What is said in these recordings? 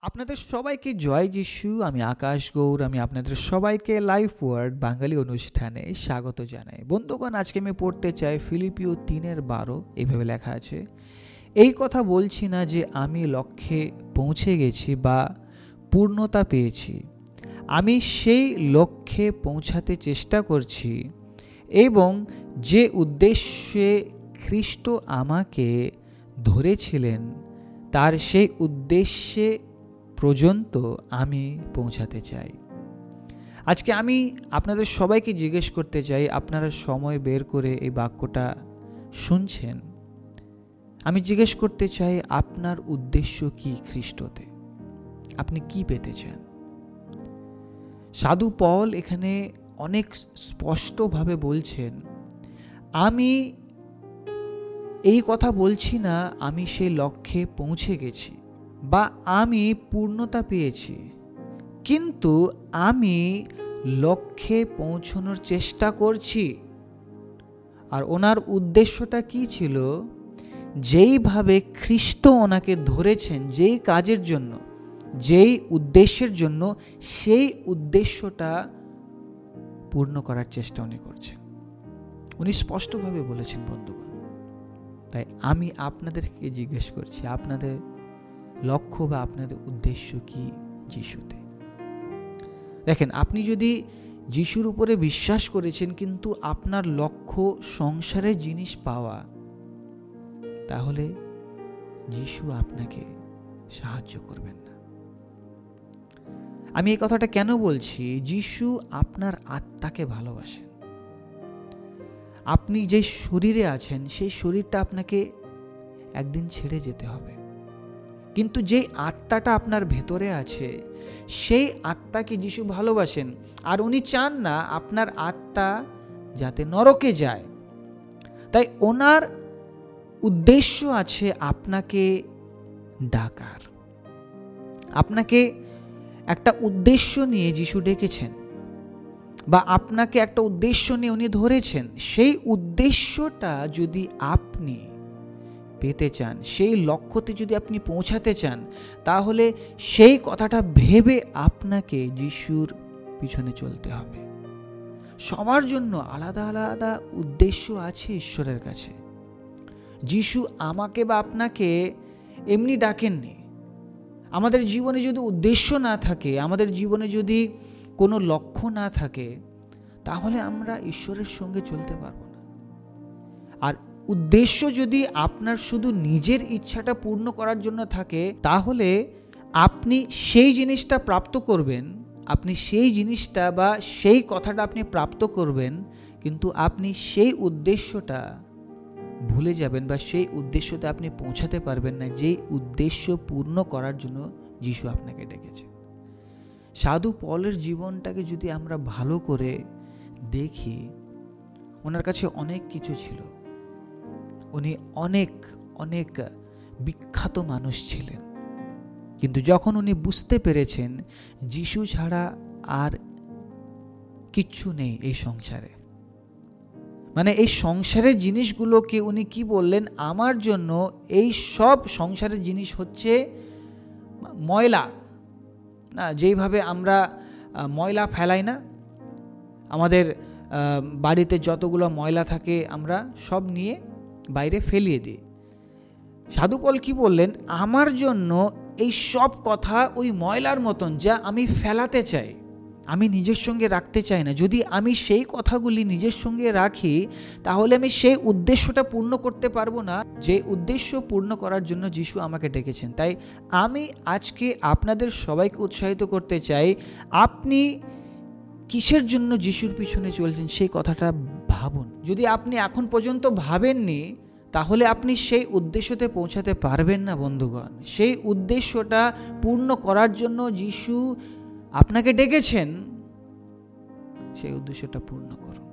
আপনাদের সবাইকে জয় যিশু। আমি আকাশ গৌর। আমি আপনাদের সবাইকে লাইফ ওয়ার্ড বাঙালি অনুষ্ঠানে স্বাগত জানাই। বন্ধুগণ, আজকে আমি পড়তে চাই ফিলিপিও 3:12। এইভাবে লেখা আছে, এই কথা বলছি না যে আমি লক্ষ্যে পৌঁছে গেছি বা পূর্ণতা পেয়েছি। আমি সেই লক্ষ্যে পৌঁছাতে চেষ্টা করছি এবং যে উদ্দেশ্যে খ্রিস্ট আমাকে ধরেছিলেন তার সেই উদ্দেশ্যে পর্যন্ত আমি পৌঁছাতে চাই। আজকে আমি আপনাদের সবাইকে জিজ্ঞেস করতে চাই, আপনারা সময় বের করে এই বাক্যটা শুনছেন, আমি জিজ্ঞেস করতে চাই আপনার উদ্দেশ্য কি খ্রিস্টতে? আপনি কি পেতে চান? সাধু পল এখানে অনেক স্পষ্টভাবে বলছেন, আমি এই কথা বলছি না আমি সেই লক্ষ্যে পৌঁছে গেছি বা আমি পূর্ণতা পেয়েছি, কিন্তু আমি লক্ষ্যে পৌঁছানোর চেষ্টা করছি। আর ওনার উদ্দেশ্যটা কি ছিল? যেইভাবে খ্রিস্ট ওনাকে ধরেছেন, যেই কাজের জন্য, যেই উদ্দেশ্যের জন্য, সেই উদ্দেশ্যটা পূর্ণ করার চেষ্টা উনি করছেন। উনি স্পষ্টভাবে বলেছেন বন্ধুগণ। তাই আমি আপনাদেরকে জিজ্ঞেস করছি, আপনাদের লক্ষ্য বা আপনাদের উদ্দেশ্য কি যিশুতে? দেখেন, আপনি যদি যিশুর উপরে বিশ্বাস করেছেন কিন্তু আপনার লক্ষ্য সংসারের জিনিস পাওয়া, তাহলে যিশু আপনাকে সাহায্য করবেন না। আমি এই কথাটা কেন বলছি? যিশু আপনার আত্মাকে ভালোবাসেন। আপনি যে শরীরে আছেন সেই শরীরটা আপনাকে একদিন ছেড়ে যেতে হবে, কিন্তু যে আত্মাটা আপনার ভেতরে আছে সেই আত্মাকে যিশু ভালোবাসেন। আর উনি চান না আপনার আত্মা যাতে নরকে যায়। তাই ওনার উদ্দেশ্য আছে আপনাকে ডাকার। আপনাকে একটা উদ্দেশ্য নিয়ে যিশু ডেকেছেন, বা আপনাকে একটা উদ্দেশ্য নিয়ে উনি ধরেছেন। সেই উদ্দেশ্যটা যদি আপনি পেতে চান, সেই লক্ষ্যতে যদি আপনি পৌঁছাতে চান, তাহলে সেই কথাটা ভেবে আপনাকে যিশুর পিছনে চলতে হবে। সবার জন্য আলাদা আলাদা উদ্দেশ্য আছে ঈশ্বরের কাছে। যিশু আমাকে বা আপনাকে এমনি ডাকেননি। আমাদের জীবনে যদি উদ্দেশ্য না থাকে, আমাদের জীবনে যদি কোনো লক্ষ্য না থাকে, তাহলে আমরা ঈশ্বরের সঙ্গে চলতে পারবো না। আর উদ্দেশ্য যদি আপনার শুধু নিজের ইচ্ছাটা পূর্ণ করার জন্য থাকে, তাহলে আপনি সেই জিনিসটা প্রাপ্ত করবেন, আপনি সেই জিনিসটা বা সেই কথাটা আপনি প্রাপ্ত করবেন, কিন্তু আপনি সেই উদ্দেশ্যটা ভুলে যাবেন বা সেই উদ্দেশ্যতে আপনি পৌঁছাতে পারবেন না, যেই উদ্দেশ্য পূর্ণ করার জন্য যিশু আপনাকে ডেকেছে। সাধু পলের জীবনটাকে যদি আমরা ভালো করে দেখি, ওনার কাছে অনেক কিছু ছিল। উনি অনেক অনেক বিখ্যাত মানুষ ছিলেন, কিন্তু যখন উনি বুঝতে পেরেছেন যিশু ছাড়া আর কিচ্ছু নেই এই সংসারে, মানে এই সংসারের জিনিসগুলোকে উনি কি বললেন, আমার জন্য এই সব সংসারের জিনিস হচ্ছে ময়লা। না, যেইভাবে আমরা ময়লা ফেলাই না, আমাদের বাড়িতে যতগুলো ময়লা থাকে আমরা সব নিয়ে বাইরে ফেলিয়ে দিই। সাধু পল কি বললেন, আমার জন্য এই সব কথা ওই ময়লার মতন, যা আমি ফেলাতে চাই, আমি নিজের সঙ্গে রাখতে চাই না। যদি আমি সেই কথাগুলি নিজের সঙ্গে রাখি, তাহলে আমি সেই উদ্দেশ্যটা পূর্ণ করতে পারবো না, যে উদ্দেশ্য পূর্ণ করার জন্য যিশু আমাকে ডেকেছেন। তাই আমি আজকে আপনাদের সবাইকে উৎসাহিত করতে চাই, আপনি কিসের জন্য যিশুর পিছনে চলছেন সেই কথাটা ভাবুন। যদি আপনি এখন পর্যন্ত ভাবেননি, তাহলে আপনি সেই উদ্দেশ্যতে পৌঁছাতে পারবেন না বন্ধুগণ। সেই উদ্দেশ্যটা পূর্ণ করার জন্য যিশু আপনাকে ডেকেছেন, সেই উদ্দেশ্যটা পূর্ণ করুন।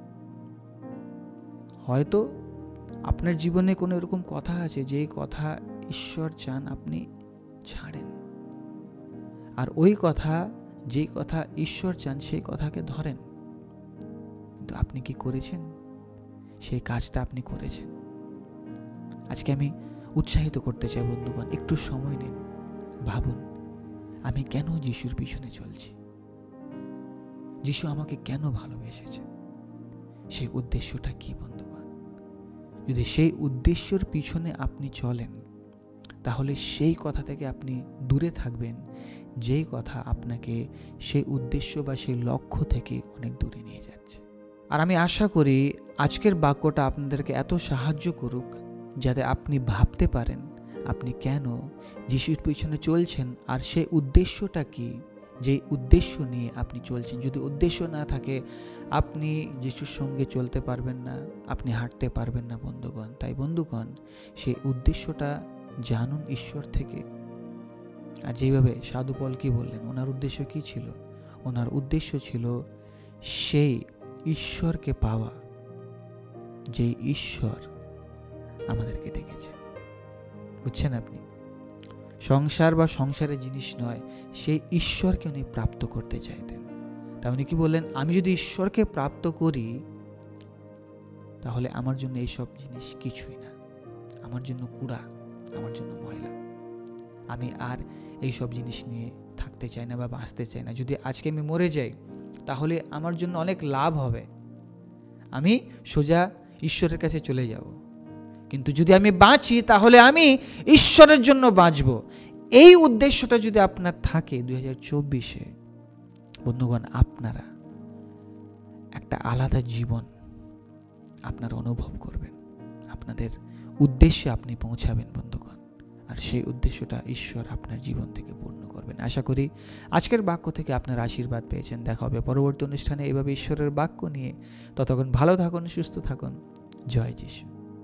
হয়তো আপনার জীবনে কোনো এরকম কথা আছে যেই কথা ঈশ্বর চান আপনি ছাড়েন, আর ওই কথা, যেই কথা ঈশ্বর চান সেই কথাকে ধরেন। কিন্তু আপনি কি করেছেন? সেই কাজটা আপনি করেছেন? আজকে আমি উৎসাহিত করতে চাই বন্ধুগণ, একটু সময় নিন, ভাবুন আমি কেন যিশুর পিছনে চলছি, যিশু আমাকে কেন ভালোবেসেছে, সেই উদ্দেশ্যটা কি বন্ধুগণ? যদি সেই উদ্দেশ্যের পিছনে আপনি চলেন, তাহলে সেই কথা থেকে আপনি দূরে থাকবেন, যেই কথা আপনাকে সেই উদ্দেশ্য বা সেই লক্ষ্য থেকে অনেক দূরে নিয়ে যাচ্ছে। আর আমি আশা করি আজকের বাক্যটা আপনাদেরকে এত সাহায্য করুক, যাতে আপনি ভাবতে পারেন আপনি কেন যিশুর পিছনে চলছেন, আর সেই উদ্দেশ্যটা কি, যেই উদ্দেশ্য নিয়ে আপনি চলছেন। যদি উদ্দেশ্য না থাকে, আপনি যিশুর সঙ্গে চলতে পারবেন না, আপনি হাঁটতে পারবেন না বন্ধুগণ। তাই বন্ধুগণ, সেই উদ্দেশ্যটা জানুন ঈশ্বর থেকে। আর যেইভাবে সাধু পল কি বললেন, ওনার উদ্দেশ্য কি ছিল? ওনার উদ্দেশ্য ছিল সেই ঈশ্বরকে পাওয়া, যে ঈশ্বর আমাদেরকে ডেকেছে। বুঝছেন আপনি? সংসার বা সংসারের জিনিস নয়, সেই ঈশ্বরকে উনি প্রাপ্ত করতে চাইতেন। তা উনি কি বললেন, আমি যদি ঈশ্বরকে প্রাপ্ত করি, তাহলে আমার জন্য এইসব জিনিস কিছুই না, আমার জন্য কুড়া, আমার জন্য ময়লা। আমি আর এইসব জিনিস নিয়ে থাকতে চাই না বা বাঁচতে চাই না। যদি আজকে আমি মরে যাই, তাহলে আমার জন্য অনেক লাভ হবে, আমি সোজা ঈশ্বরের কাছে চলে যাব। কিন্তু যদি আমি বাঁচি, তাহলে আমি ঈশ্বরের জন্য বাঁচব। এই উদ্দেশ্যটা যদি আপনার থাকে 2024-এ, বন্ধুগণ, আপনারা একটা আলাদা জীবন আপনারা অনুভব করবেন। আপনাদের উদ্দেশ্যে আপনি পৌঁছাবেন বন্ধুগণ, আর সেই উদ্দেশ্যটা ঈশ্বর আপনার জীবন থেকে পূর্ণ করবেন। আশা করি আজকের বাক্য থেকে আপনার আশীর্বাদ পেয়েছেন। দেখা হবে পরবর্তী অনুষ্ঠানে এভাবে ঈশ্বরের বাক্য নিয়ে। ততক্ষণ ভালো থাকুন, সুস্থ থাকুন। জয় যিশু।